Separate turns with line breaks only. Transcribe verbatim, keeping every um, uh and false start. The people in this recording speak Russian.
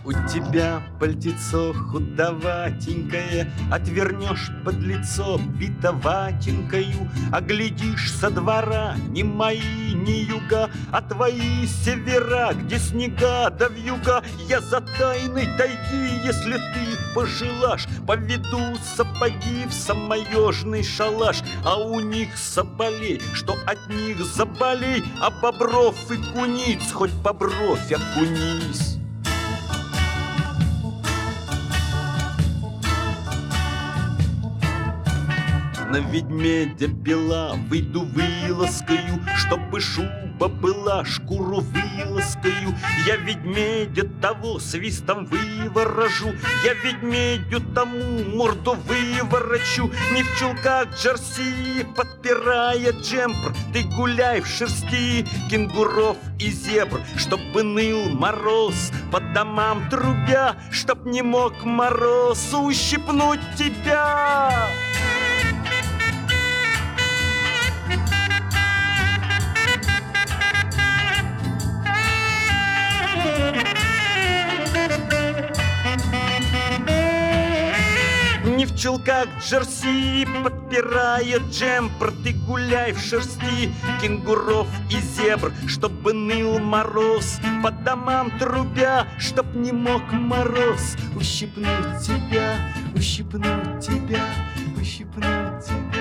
У тебя пальтецо худоватенькое, отвернешь под лицо битоватенькою, а глядишь со двора не мои, не юга, а твои севера, где снега да вьюга. Я за тайной тайги, если ты пожелашь, поведу сапоги в самоежный шалаш, а у них соболей, что от них заболей, а бобров и куниц хоть по бровь окунись. На ведмедя бела выйду вылазкою, чтобы шуба была, шкуру вылазкою. Я ведмедя того свистом выворожу, я ведмедю тому морду выворочу. Не в чулках джерси, подпирая джемпр, ты гуляй в шерсти кенгуров и зебр, чтобы ныл мороз по домам трубя, чтоб не мог мороз ущипнуть тебя. Не в чулках джерси, подпирая джемпер, ты гуляй в шерсти кенгуров и зебр, чтобы ныл мороз по домам трубя, чтоб не мог мороз ущипнуть тебя, ущипнуть тебя, ущипнуть тебя.